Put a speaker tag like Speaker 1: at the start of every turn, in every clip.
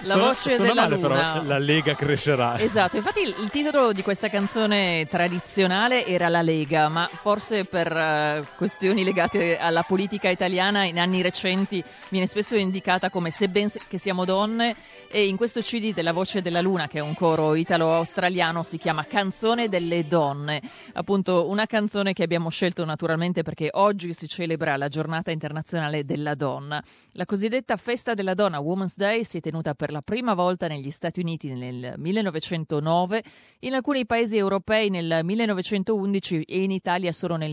Speaker 1: La voce
Speaker 2: suona
Speaker 1: della
Speaker 2: male,
Speaker 1: luna.
Speaker 2: però la Lega crescerà.
Speaker 1: Esatto, infatti il titolo di questa canzone tradizionale era La Lega, ma forse per questioni legate alla politica italiana in anni recenti viene spesso indicata come Sebben che siamo donne, e in questo CD della Voce della Luna, che è un coro italo-australiano, si chiama Canzone delle donne, appunto una canzone che abbiamo scelto naturalmente perché oggi si celebra la giornata internazionale della donna. La cosiddetta festa della donna, Women's Day, si è tenuta per la prima volta negli Stati Uniti nel 1909, in alcuni paesi europei nel 1911 e in Italia solo nel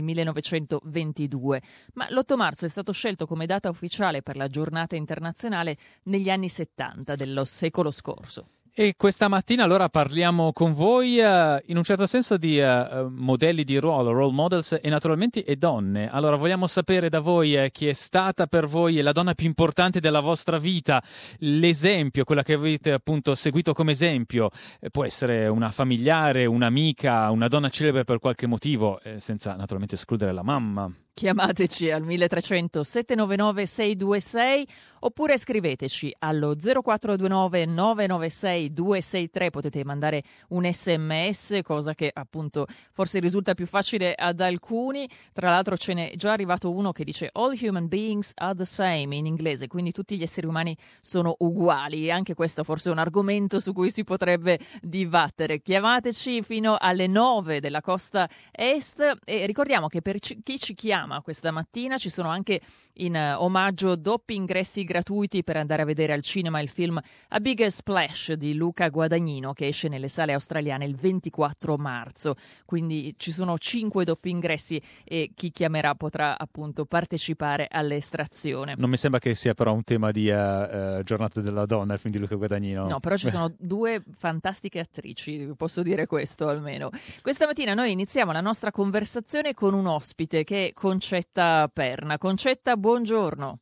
Speaker 1: 1922. Ma l'8 marzo è stato scelto come data ufficiale per la giornata internazionale negli anni 70 dello secolo scorso.
Speaker 2: E questa mattina allora parliamo con voi in un certo senso di modelli di ruolo, role models e naturalmente e donne. Allora vogliamo sapere da voi chi è stata per voi la donna più importante della vostra vita, l'esempio, quella che avete appunto seguito come esempio. Può essere una familiare, un'amica, una donna celebre per qualche motivo, senza naturalmente escludere la mamma.
Speaker 1: Chiamateci al 1300 799 626 oppure scriveteci allo 0429 996 263. Potete mandare un sms, cosa che appunto forse risulta più facile ad alcuni. Tra l'altro ce n'è già arrivato uno che dice all human beings are the same in inglese, quindi tutti gli esseri umani sono uguali. Anche questo forse è un argomento su cui si potrebbe dibattere. Chiamateci fino alle 9 della costa est e ricordiamo che per chi ci chiama questa mattina ci sono anche in omaggio doppi ingressi gratuiti per andare a vedere al cinema il film A Big Splash di Luca Guadagnino, che esce nelle sale australiane il 24 marzo. Quindi ci sono 5 doppi ingressi e chi chiamerà potrà appunto partecipare all'estrazione.
Speaker 2: Non mi sembra che sia però un tema di giornata della donna il film di Luca Guadagnino.
Speaker 1: No, però ci sono 2 fantastiche attrici, posso dire questo almeno. Questa mattina noi iniziamo la nostra conversazione con un ospite che è Concetta Perna. Concetta, buongiorno.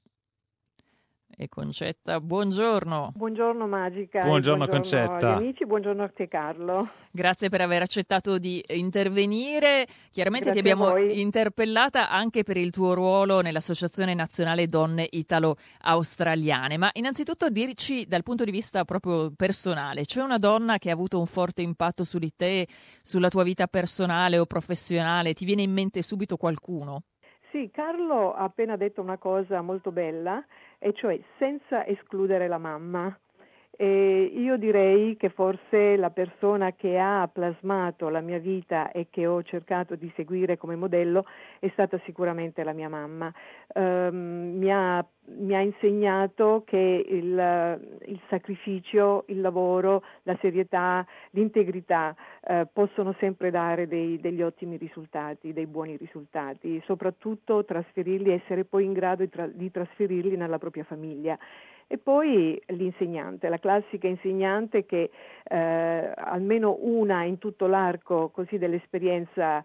Speaker 1: E Concetta, buongiorno.
Speaker 3: Buongiorno Magica.
Speaker 2: Buongiorno,
Speaker 3: buongiorno
Speaker 2: Concetta.
Speaker 3: agli amici, buongiorno a te Carlo.
Speaker 1: Grazie per aver accettato di intervenire. Chiaramente
Speaker 3: Grazie
Speaker 1: ti abbiamo
Speaker 3: a voi.
Speaker 1: interpellata anche per il tuo ruolo nell'Associazione Nazionale Donne Italo-Australiane. Ma innanzitutto dirci dal punto di vista proprio personale, c'è una donna che ha avuto un forte impatto su di te, sulla tua vita personale o professionale? Ti viene in mente subito qualcuno?
Speaker 3: Sì, Carlo ha appena detto una cosa molto bella, e cioè senza escludere la mamma. E io direi che forse la persona che ha plasmato la mia vita e che ho cercato di seguire come modello è stata sicuramente la mia mamma. Mi ha insegnato che il sacrificio, il lavoro, la serietà, l'integrità possono sempre dare degli ottimi risultati, dei buoni risultati, soprattutto trasferirli, essere poi in grado di trasferirli nella propria famiglia. E poi l'insegnante, la classica insegnante che almeno una in tutto l'arco così dell'esperienza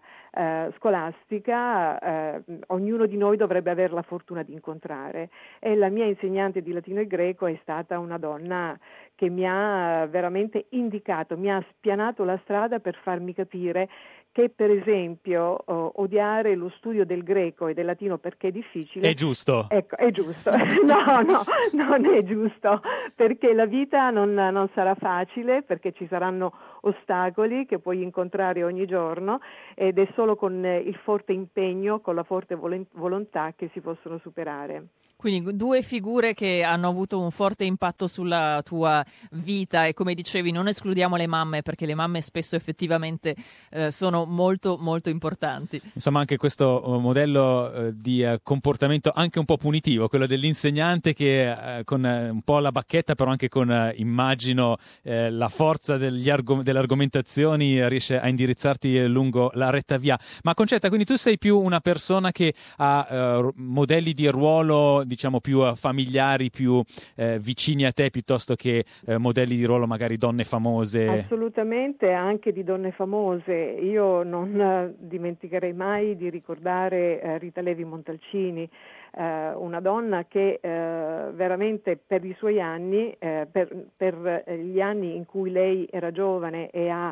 Speaker 3: scolastica ognuno di noi dovrebbe avere la fortuna di incontrare. E la mia insegnante di latino e greco è stata una donna che mi ha veramente indicato, mi ha spianato la strada per farmi capire che per esempio odiare lo studio del greco e del latino perché è difficile
Speaker 2: È giusto.
Speaker 3: Ecco, è giusto. No, non è giusto, perché la vita non sarà facile, perché ci saranno ostacoli che puoi incontrare ogni giorno ed è solo con il forte impegno, con la forte volontà che si possono superare.
Speaker 1: Quindi 2 figure che hanno avuto un forte impatto sulla tua vita e come dicevi non escludiamo le mamme perché le mamme spesso effettivamente sono molto molto importanti.
Speaker 2: Insomma anche questo modello di comportamento anche un po' punitivo, quello dell'insegnante che con un po' la bacchetta però anche con immagino la forza delle argomentazioni riesce a indirizzarti lungo la retta via. Ma Concetta, quindi tu sei più una persona che ha modelli di ruolo diciamo più familiari, più vicini a te piuttosto che modelli di ruolo magari donne famose?
Speaker 3: Assolutamente, anche di donne famose. Io non dimenticherei mai di ricordare Rita Levi Montalcini, una donna che veramente per i suoi anni, per gli anni in cui lei era giovane e ha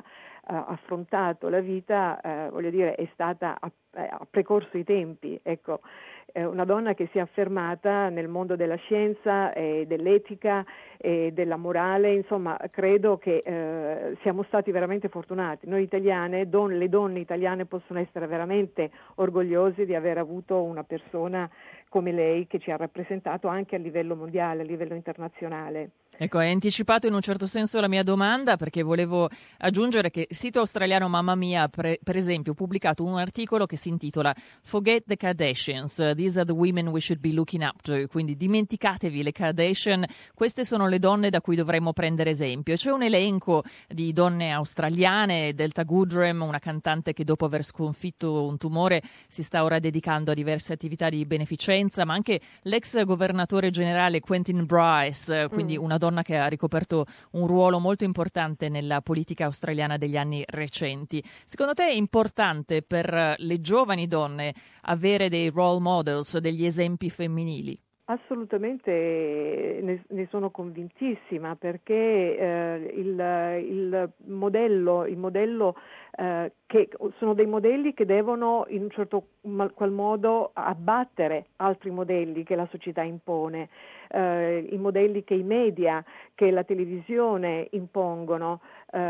Speaker 3: affrontato la vita, voglio dire, ha precorso i tempi, ecco. Una donna che si è affermata nel mondo della scienza e dell'etica e della morale, insomma, credo che siamo stati veramente fortunati. Noi italiane, le donne italiane possono essere veramente orgogliose di aver avuto una persona come lei che ci ha rappresentato anche a livello mondiale, a livello internazionale.
Speaker 1: Ecco, hai anticipato in un certo senso la mia domanda, perché volevo aggiungere che il sito australiano Mamma Mia, per esempio, ha pubblicato un articolo che si intitola Forget the Kardashians, these are the women we should be looking up to, quindi dimenticatevi le Kardashian, queste sono le donne da cui dovremmo prendere esempio. C'è un elenco di donne australiane, Delta Goodrem, una cantante che dopo aver sconfitto un tumore si sta ora dedicando a diverse attività di beneficenza, ma anche l'ex governatore generale Quentin Bryce, quindi una donna che ha ricoperto un ruolo molto importante nella politica australiana degli anni recenti. Secondo te è importante per le giovani donne avere dei role models, degli esempi femminili?
Speaker 3: Assolutamente, ne sono convintissima, perché il modello che sono dei modelli che devono in un certo qual modo abbattere altri modelli che la società impone, i modelli che i media, che la televisione impongono,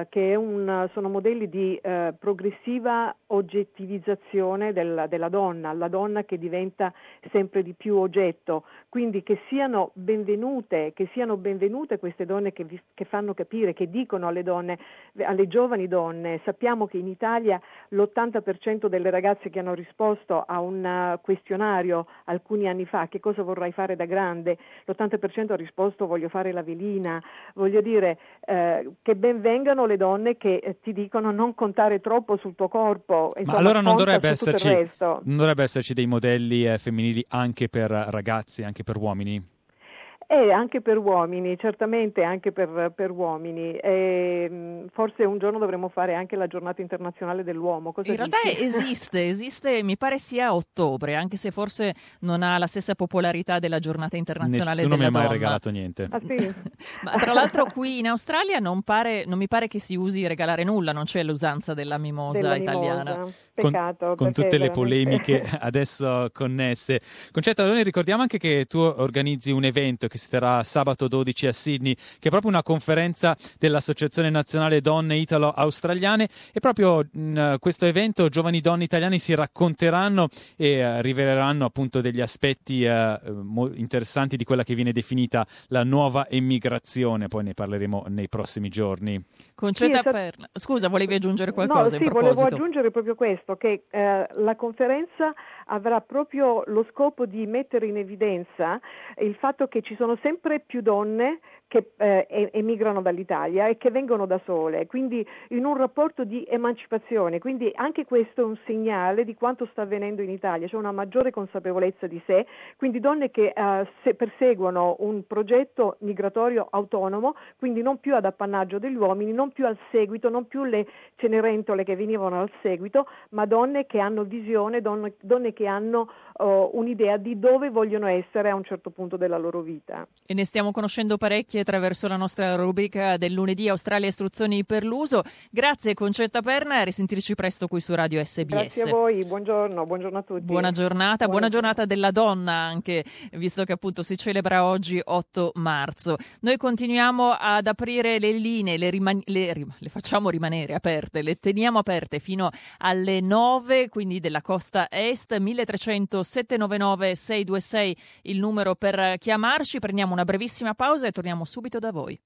Speaker 3: sono modelli di progressiva oggettivizzazione della donna, la donna che diventa sempre di più oggetto. Quindi che siano benvenute queste donne che fanno capire, che dicono alle donne, alle giovani donne. Sappiamo che in Italia l'80% delle ragazze che hanno risposto a un questionario alcuni anni fa, che cosa vorrai fare da grande, l'80% ha risposto voglio fare la velina. Voglio dire che ben vengano le donne che ti dicono non contare troppo sul tuo corpo. Insomma,
Speaker 2: ma allora non dovrebbe
Speaker 3: esserci
Speaker 2: dei modelli femminili anche per ragazzi, anche per uomini?
Speaker 3: Anche per uomini, certamente anche per uomini. Forse un giorno dovremmo fare anche la giornata internazionale dell'uomo. Cosa
Speaker 1: in
Speaker 3: dici?
Speaker 1: Realtà esiste, mi pare sia a ottobre, anche se forse non ha la stessa popolarità della giornata internazionale
Speaker 2: Nessuno
Speaker 1: della donna.
Speaker 2: Nessuno mi ha mai regalato niente.
Speaker 3: Ah, sì?
Speaker 1: Ma tra l'altro qui in Australia non mi pare che si usi regalare nulla, non c'è l'usanza della mimosa italiana.
Speaker 3: Peccato,
Speaker 2: con tutte le
Speaker 3: veramente...
Speaker 2: polemiche adesso connesse. Concetta Aloni, ricordiamo anche che tu organizzi un evento che si terrà sabato 12 a Sydney, che è proprio una conferenza dell'Associazione Nazionale Donne Italo-Australiane, e proprio in questo evento giovani donne italiane si racconteranno e riveleranno appunto degli aspetti interessanti di quella che viene definita la nuova emigrazione. Poi ne parleremo nei prossimi giorni.
Speaker 1: Concetta Perna, scusa, volevi aggiungere qualcosa in proposito?
Speaker 3: Volevo aggiungere proprio questo, che la conferenza avrà proprio lo scopo di mettere in evidenza il fatto che ci sono sempre più donne che emigrano dall'Italia e che vengono da sole, quindi in un rapporto di emancipazione. Quindi anche questo è un segnale di quanto sta avvenendo in Italia, c'è una maggiore consapevolezza di sé, quindi donne che perseguono un progetto migratorio autonomo, quindi non più ad appannaggio degli uomini, non più al seguito, non più le cenerentole che venivano al seguito, ma donne che hanno visione, donne che hanno un'idea di dove vogliono essere a un certo punto della loro vita.
Speaker 1: E ne stiamo conoscendo parecchie attraverso la nostra rubrica del lunedì Australia Istruzioni per l'uso. Grazie Concetta Perna e a risentirci presto qui su Radio SBS.
Speaker 3: Grazie a voi, buongiorno a tutti.
Speaker 1: Buona giornata della donna anche, visto che appunto si celebra oggi 8 marzo. Noi continuiamo ad aprire le linee, le facciamo rimanere aperte, le teniamo aperte fino alle 9, quindi della costa est, 1300 799 626 il numero per chiamarci. Prendiamo una brevissima pausa e torniamo subito da voi.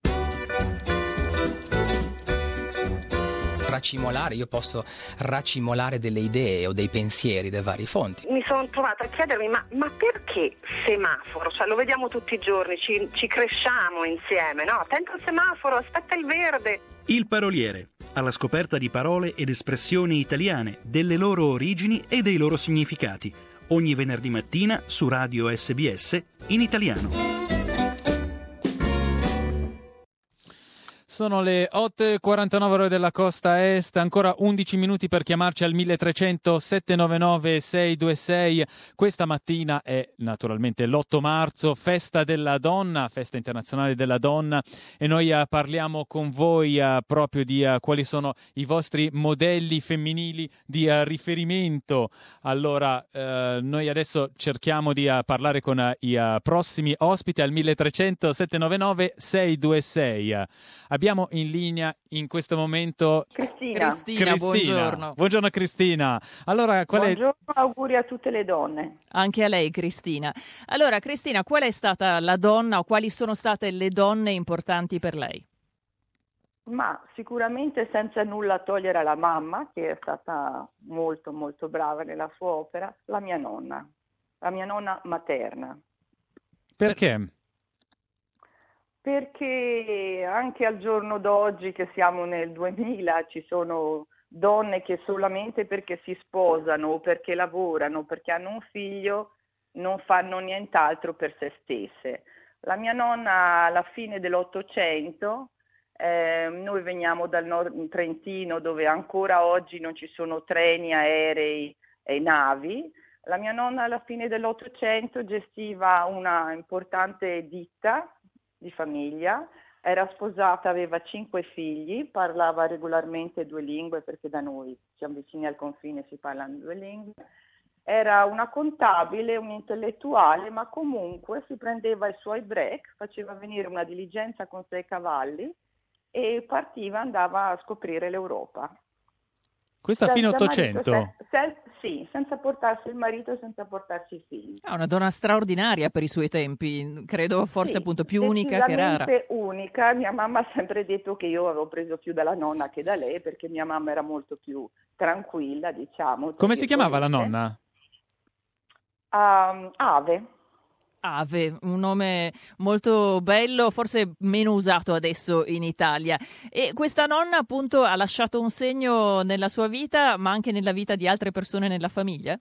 Speaker 4: Racimolare, io posso racimolare delle idee o dei pensieri da vari fonti.
Speaker 5: Mi sono trovata a chiedermi ma perché semaforo? Cioè, lo vediamo tutti i giorni, ci cresciamo insieme, no? Attento al semaforo, aspetta il verde.
Speaker 6: Il paroliere, alla scoperta di parole ed espressioni italiane, delle loro origini e dei loro significati. Ogni venerdì mattina su Radio SBS in italiano.
Speaker 2: Sono le 8:49 ore della costa est, ancora 11 minuti per chiamarci al 1300 799 626. Questa mattina è naturalmente l'8 marzo, festa della donna, festa internazionale della donna, e noi parliamo con voi proprio di quali sono i vostri modelli femminili di riferimento. Allora, noi adesso cerchiamo di parlare con i prossimi ospiti al 1300 799 626. Abbiamo in linea in questo momento
Speaker 7: Cristina,
Speaker 1: buongiorno.
Speaker 2: Buongiorno Cristina. Allora,
Speaker 7: buongiorno, auguri a tutte le donne.
Speaker 1: Anche a lei, Cristina. Allora, Cristina, qual è stata la donna o quali sono state le donne importanti per lei?
Speaker 7: Ma sicuramente, senza nulla togliere alla mamma, che è stata molto molto brava nella sua opera, la mia nonna materna.
Speaker 2: Perché?
Speaker 7: Perché anche al giorno d'oggi, che siamo nel 2000, ci sono donne che solamente perché si sposano o perché lavorano o perché hanno un figlio non fanno nient'altro per se stesse. La mia nonna, alla fine dell'Ottocento, noi veniamo dal nord Trentino, dove ancora oggi non ci sono treni, aerei e navi. La mia nonna alla fine dell'Ottocento gestiva una importante ditta di famiglia, era sposata, aveva 5 figli, parlava regolarmente 2 lingue, perché da noi siamo vicini al confine, si parlano 2 lingue. Era una contabile, un intellettuale, ma comunque si prendeva i suoi break, faceva venire una diligenza con 6 cavalli e partiva, andava a scoprire l'Europa.
Speaker 2: Questo a fine Ottocento?
Speaker 7: Sì, senza portarsi il marito e senza portarsi i figli.
Speaker 1: Una donna straordinaria per i suoi tempi, credo forse
Speaker 7: sì,
Speaker 1: appunto più unica che rara.
Speaker 7: Unica. Mia mamma ha sempre detto che io avevo preso più dalla nonna che da lei, perché mia mamma era molto più tranquilla, diciamo.
Speaker 2: Come si chiamava la nonna?
Speaker 7: Ave.
Speaker 1: Ave, un nome molto bello, forse meno usato adesso in Italia. E questa nonna appunto ha lasciato un segno nella sua vita, ma anche nella vita di altre persone nella famiglia?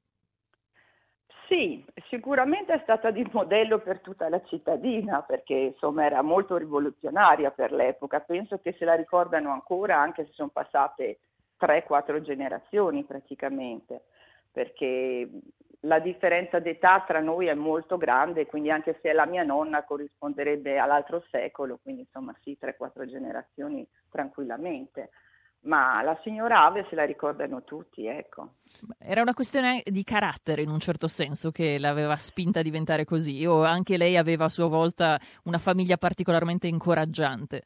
Speaker 7: Sì, sicuramente è stata di modello per tutta la cittadina, perché insomma era molto rivoluzionaria per l'epoca. Penso che se la ricordano ancora, anche se sono passate 3-4 generazioni praticamente, perché la differenza d'età tra noi è molto grande, quindi anche se è la mia nonna corrisponderebbe all'altro secolo, quindi insomma sì, 3-4 generazioni tranquillamente. Ma la signora Ave se la ricordano tutti, ecco.
Speaker 1: Era una questione di carattere in un certo senso che l'aveva spinta a diventare così, o anche lei aveva a sua volta una famiglia particolarmente incoraggiante?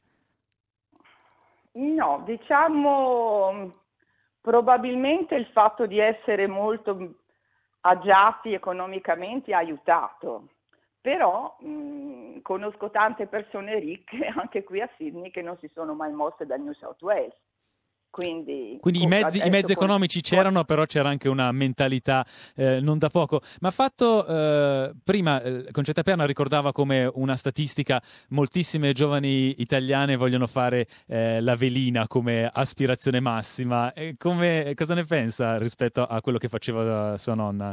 Speaker 7: No, diciamo probabilmente il fatto di essere molto agiati economicamente ha aiutato, però conosco tante persone ricche anche qui a Sydney che non si sono mai mosse da New South Wales. Quindi
Speaker 2: i mezzi economici c'erano, però c'era anche una mentalità non da poco. Ma fatto prima, Concetta Perna ricordava come una statistica: moltissime giovani italiane vogliono fare la velina come aspirazione massima. Cosa ne pensa rispetto a quello che faceva sua nonna?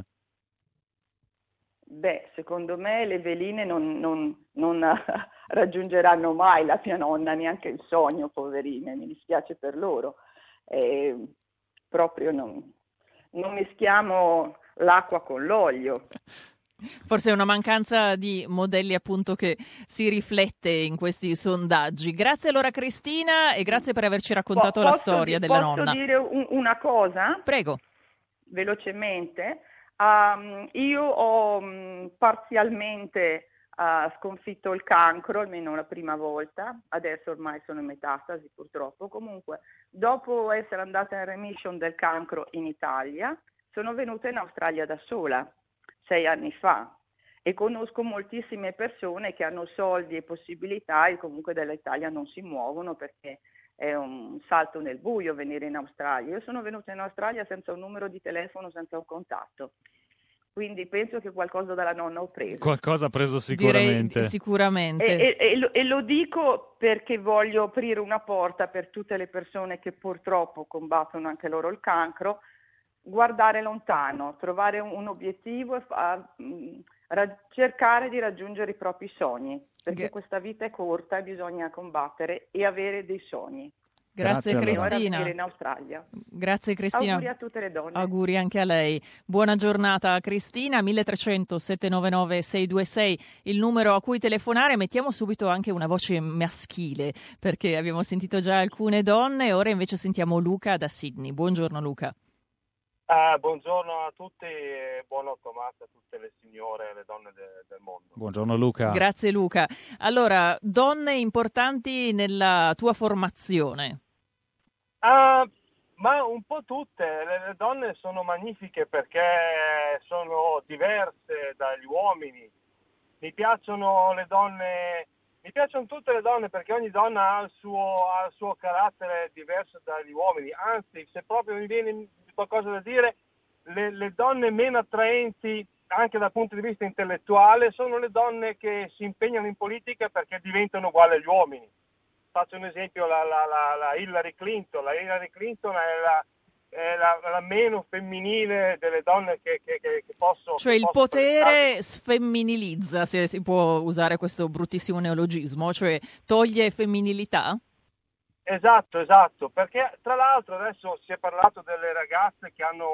Speaker 7: Beh, secondo me le veline non raggiungeranno mai la mia nonna, neanche il sogno, poverine, mi dispiace per loro. Proprio non mischiamo l'acqua con l'olio.
Speaker 1: Forse è una mancanza di modelli appunto che si riflette in questi sondaggi. Grazie allora Cristina e grazie per averci raccontato la storia della nonna.
Speaker 7: Posso dire una cosa?
Speaker 1: Prego.
Speaker 7: Velocemente. Io ho parzialmente sconfitto il cancro, almeno la prima volta, adesso ormai sono in metastasi purtroppo. Comunque, dopo essere andata in remission del cancro in Italia, sono venuta in Australia da sola, 6 anni fa, e conosco moltissime persone che hanno soldi e possibilità e comunque dall'Italia non si muovono perché è un salto nel buio venire in Australia. Io sono venuta in Australia senza un numero di telefono, senza un contatto. Quindi penso che qualcosa dalla nonna ho preso.
Speaker 2: Qualcosa ha preso sicuramente.
Speaker 1: Direi sicuramente.
Speaker 7: E lo dico perché voglio aprire una porta per tutte le persone che purtroppo combattono anche loro il cancro, guardare lontano, trovare un obiettivo e cercare di raggiungere i propri sogni. perché questa vita è corta e bisogna combattere e avere dei sogni.
Speaker 1: Grazie Cristina.
Speaker 7: In Australia.
Speaker 1: Grazie Cristina.
Speaker 7: Auguri a tutte le donne.
Speaker 1: Auguri anche a lei. Buona giornata Cristina. 1300 799 626 il numero a cui telefonare. Mettiamo subito anche una voce maschile, perché abbiamo sentito già alcune donne, ora invece sentiamo Luca da Sydney. Buongiorno Luca.
Speaker 8: Buongiorno a tutti e buon 8 marzo a tutte le signore e le donne del mondo.
Speaker 2: Buongiorno Luca.
Speaker 1: Grazie Luca. Allora, donne importanti nella tua formazione?
Speaker 8: Ma un po' tutte. Le donne sono magnifiche perché sono diverse dagli uomini. Mi piacciono le donne, mi piacciono tutte le donne perché ogni donna ha il suo carattere diverso dagli uomini. Anzi, se proprio mi viene qualcosa da dire, le donne meno attraenti anche dal punto di vista intellettuale sono le donne che si impegnano in politica perché diventano uguali agli uomini. Faccio un esempio, la Hillary Clinton. La Hillary Clinton è la meno femminile delle donne che posso...
Speaker 1: Cioè il potere sfemminilizza, se si può usare questo bruttissimo neologismo, cioè toglie femminilità?
Speaker 8: Esatto, perché tra l'altro adesso si è parlato delle ragazze che hanno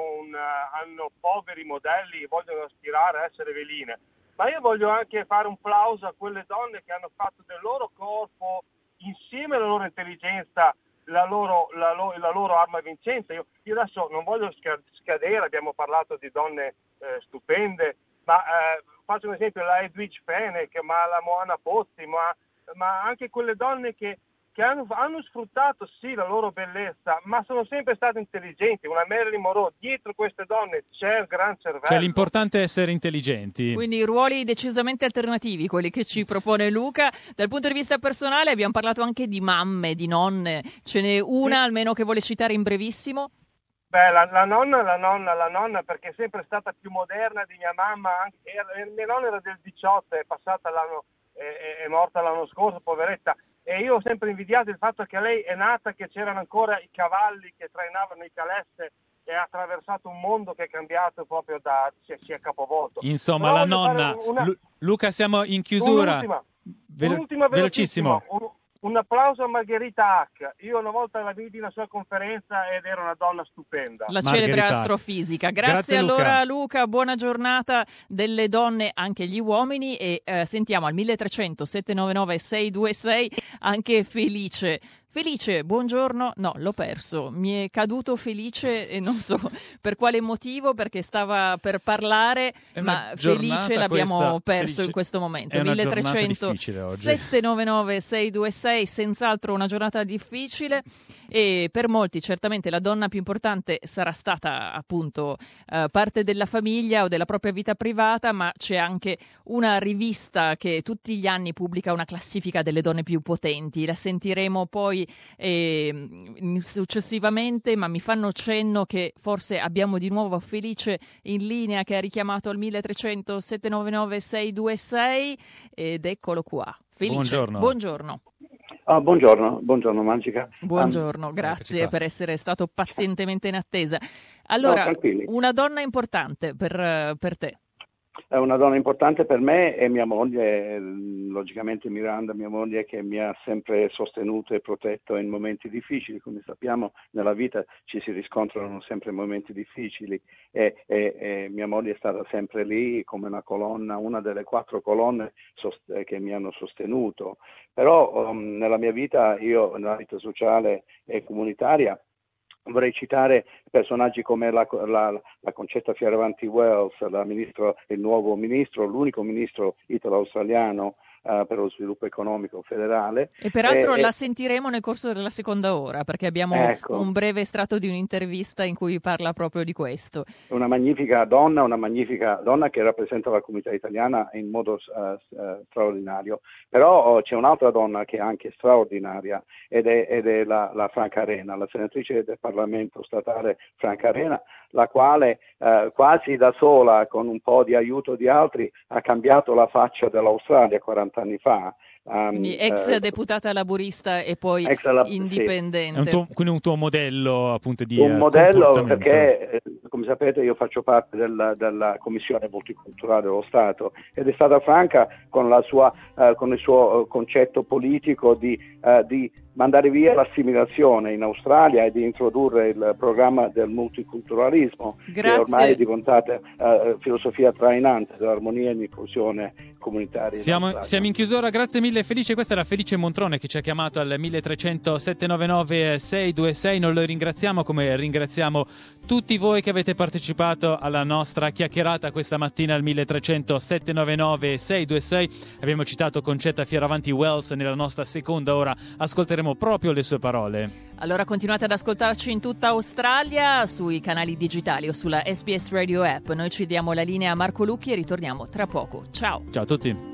Speaker 8: poveri modelli e vogliono aspirare a essere veline, ma io voglio anche fare un plauso a quelle donne che hanno fatto del loro corpo, insieme alla loro intelligenza, la loro arma vincente. Io adesso non voglio scadere, abbiamo parlato di donne stupende, ma faccio un esempio, la Edwidge Fenech, ma la Moana Pozzi, ma anche quelle donne che hanno sfruttato sì la loro bellezza, ma sono sempre state intelligenti. Una Marilyn Monroe, dietro queste donne c'è il gran cervello.
Speaker 2: Cioè l'importante è essere intelligenti.
Speaker 1: Quindi ruoli decisamente alternativi, quelli che ci propone Luca. Dal punto di vista personale abbiamo parlato anche di mamme, di nonne. Ce n'è una almeno che vuole citare in brevissimo?
Speaker 8: Beh, la nonna perché è sempre stata più moderna di mia mamma. Mia nonna era del 18, è passata l'anno, è morta l'anno scorso, poveretta. E io ho sempre invidiato il fatto che lei è nata, che c'erano ancora i cavalli che trainavano i calesse e ha attraversato un mondo che è cambiato proprio si è capovolto.
Speaker 2: Insomma,
Speaker 8: però
Speaker 2: la nonna. Luca, siamo in chiusura.
Speaker 8: Un'ultima
Speaker 2: velocissimo.
Speaker 8: Un applauso a Margherita Hack. Io una volta la vidi in una sua conferenza ed era una donna stupenda.
Speaker 1: La celebre astrofisica. Grazie allora Luca, buona giornata delle donne, anche gli uomini, e sentiamo al 1300 799 626 anche Felice. Felice, buongiorno. No, l'ho perso. Mi è caduto Felice e non so per quale motivo, perché stava per parlare, ma Felice l'abbiamo perso in questo momento. 1300 799 626, senz'altro una giornata difficile, e per molti certamente la donna più importante sarà stata appunto parte della famiglia o della propria vita privata, ma c'è anche una rivista che tutti gli anni pubblica una classifica delle donne più potenti. La sentiremo poi successivamente, ma mi fanno cenno che forse abbiamo di nuovo Felice in linea, che ha richiamato al 1300 799 626, ed eccolo qua. Felice, buongiorno.
Speaker 9: Buongiorno Magica.
Speaker 1: Buongiorno, grazie per essere stato pazientemente in attesa. Allora, una donna importante per te?
Speaker 9: È una donna importante per me e mia moglie, logicamente Miranda, mia moglie, che mi ha sempre sostenuto e protetto in momenti difficili. Come sappiamo, nella vita ci si riscontrano sempre momenti difficili e mia moglie è stata sempre lì come una colonna, una delle 4 colonne che mi hanno sostenuto. Però nella mia vita, nella vita sociale e comunitaria, vorrei citare personaggi come la Concetta Fierravanti-Wells, l'unico ministro italo-australiano per lo sviluppo economico federale.
Speaker 1: E peraltro la sentiremo nel corso della seconda ora, perché abbiamo un breve estratto di un'intervista in cui parla proprio di questo.
Speaker 9: Una magnifica donna che rappresenta la comunità italiana in modo straordinario. Però c'è un'altra donna che è anche straordinaria ed è la Franca Arena, la senatrice del Parlamento statale Franca Arena, la quale quasi da sola, con un po' di aiuto di altri, ha cambiato la faccia dell'Australia 40 anni fa.
Speaker 1: Quindi ex deputata laburista e poi indipendente.
Speaker 2: Sì. Quindi un tuo modello appunto di
Speaker 9: un modello perché, come come sapete io faccio parte della Commissione Multiculturale dello Stato, ed è stata franca con il suo concetto politico di mandare via l'assimilazione in Australia e di introdurre il programma del multiculturalismo, che ormai è diventata filosofia trainante dell'armonia e l'inclusione comunitaria.
Speaker 2: Siamo in chiusura, grazie mille Felice. Questa era Felice Montrone che ci ha chiamato al 1300 799 626. Noi lo ringraziamo, come ringraziamo tutti voi che avete partecipato alla nostra chiacchierata questa mattina al 1300 799 626. Abbiamo citato Concetta Fioravanti Wells nella nostra seconda ora, ascolteremo proprio le sue parole.
Speaker 1: Allora continuate ad ascoltarci in tutta Australia, sui canali digitali o sulla SBS Radio App. Noi ci diamo la linea a Marco Lucchi e ritorniamo tra poco. Ciao.
Speaker 2: Ciao a tutti.